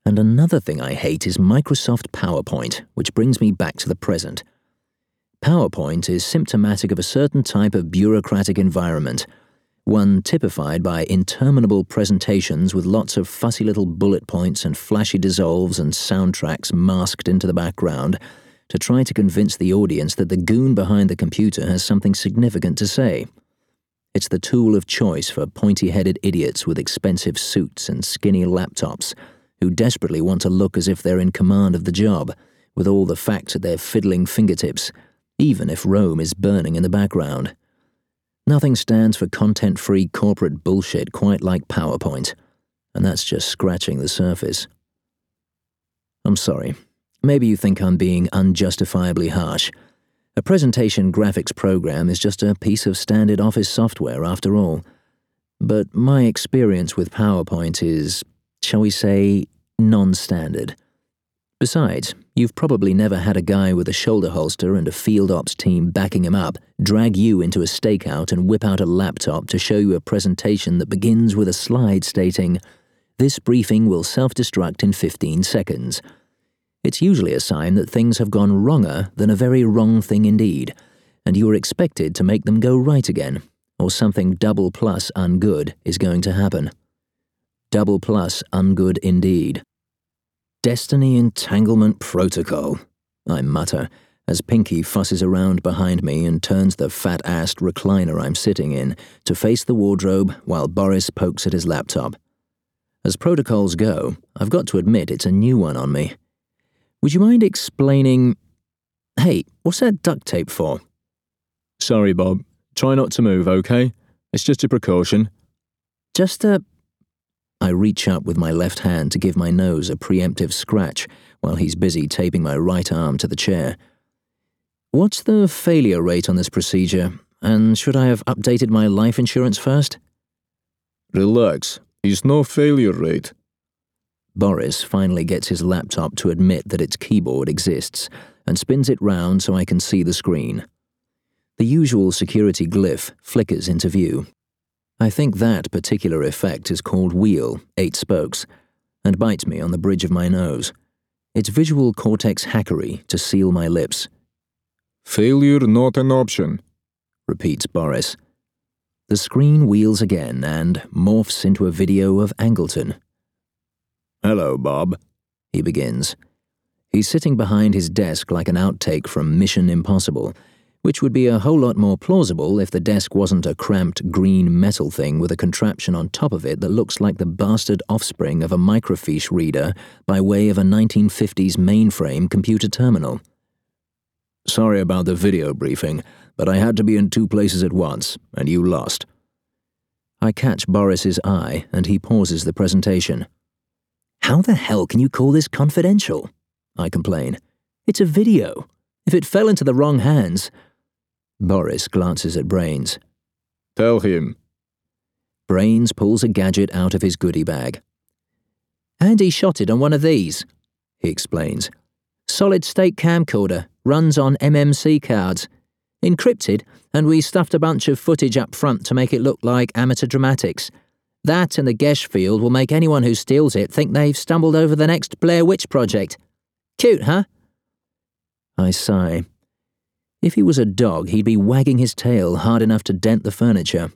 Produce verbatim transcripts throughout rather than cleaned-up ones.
And another thing I hate is Microsoft PowerPoint, which brings me back to the present. PowerPoint is symptomatic of a certain type of bureaucratic environment, one typified by interminable presentations with lots of fussy little bullet points and flashy dissolves and soundtracks masked into the background to try to convince the audience that the goon behind the computer has something significant to say. It's the tool of choice for pointy-headed idiots with expensive suits and skinny laptops who desperately want to look as if they're in command of the job, with all the facts at their fiddling fingertips, even if Rome is burning in the background. Nothing stands for content-free corporate bullshit quite like PowerPoint, and that's just scratching the surface. I'm sorry. Maybe you think I'm being unjustifiably harsh. A presentation graphics program is just a piece of standard office software after all. But my experience with PowerPoint is, shall we say, non-standard. Besides, you've probably never had a guy with a shoulder holster and a field ops team backing him up drag you into a stakeout and whip out a laptop to show you a presentation that begins with a slide stating, "This briefing will self-destruct in fifteen seconds. It's usually a sign that things have gone wronger than a very wrong thing indeed, and you are expected to make them go right again, or something double plus ungood is going to happen. Double plus ungood indeed. Destiny Entanglement Protocol, I mutter, as Pinky fusses around behind me and turns the fat-assed recliner I'm sitting in to face the wardrobe while Boris pokes at his laptop. As protocols go, I've got to admit it's a new one on me. Would you mind explaining... Hey, what's that duct tape for? Sorry, Bob. Try not to move, okay? It's just a precaution. Just a... I reach up with my left hand to give my nose a preemptive scratch while he's busy taping my right arm to the chair. What's the failure rate on this procedure, and should I have updated my life insurance first? Relax. It's no failure rate. Boris finally gets his laptop to admit that its keyboard exists and spins it round so I can see the screen. The usual security glyph flickers into view. I think that particular effect is called wheel, eight spokes, and bites me on the bridge of my nose. It's visual cortex hackery to seal my lips. Failure not an option, repeats Boris. The screen wheels again and morphs into a video of Angleton. Hello, Bob, he begins. He's sitting behind his desk like an outtake from Mission Impossible, which would be a whole lot more plausible if the desk wasn't a cramped green metal thing with a contraption on top of it that looks like the bastard offspring of a microfiche reader by way of a nineteen fifties mainframe computer terminal. Sorry about the video briefing, but I had to be in two places at once, and you lost. I catch Boris's eye, and he pauses the presentation. How the hell can you call this confidential? I complain. It's a video. If it fell into the wrong hands... Boris glances at Brains. Tell him. Brains pulls a gadget out of his goodie bag. Andy shot it on one of these, he explains. Solid-state camcorder, runs on M M C cards. Encrypted, and we stuffed a bunch of footage up front to make it look like amateur dramatics. That and the Gesh field will make anyone who steals it think they've stumbled over the next Blair Witch Project. Cute, huh? I sigh. If he was a dog, he'd be wagging his tail hard enough to dent the furniture.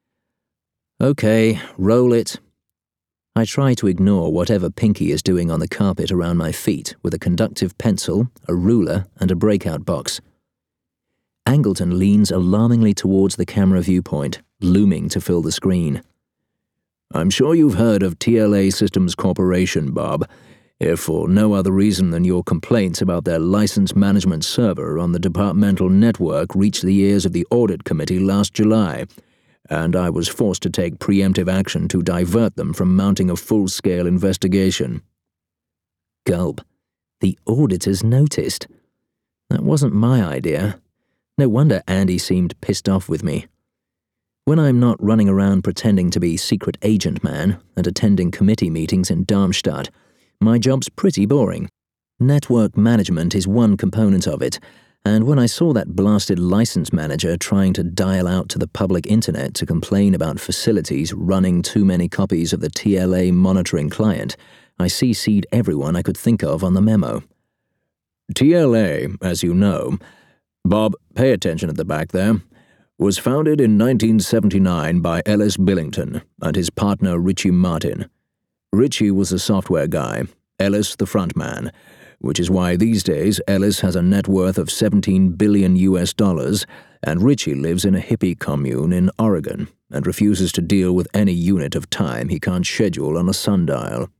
Okay, roll it. I try to ignore whatever Pinky is doing on the carpet around my feet with a conductive pencil, a ruler, and a breakout box. Angleton leans alarmingly towards the camera viewpoint, looming to fill the screen. I'm sure you've heard of T L A Systems Corporation, Bob, if for no other reason than your complaints about their license management server on the departmental network reached the ears of the Audit Committee last July, and I was forced to take preemptive action to divert them from mounting a full-scale investigation. Gulp. The auditors noticed. That wasn't my idea. No wonder Andy seemed pissed off with me. When I'm not running around pretending to be secret agent man and attending committee meetings in Darmstadt, my job's pretty boring. Network management is one component of it, and when I saw that blasted license manager trying to dial out to the public internet to complain about facilities running too many copies of the T L A monitoring client, I C C'd everyone I could think of on the memo. T L A, as you know, Bob, pay attention at the back there, was founded in nineteen seventy-nine by Ellis Billington and his partner Richie Martin. Richie was the software guy, Ellis the front man, which is why these days Ellis has a net worth of seventeen billion U S dollars and Richie lives in a hippie commune in Oregon and refuses to deal with any unit of time he can't schedule on a sundial.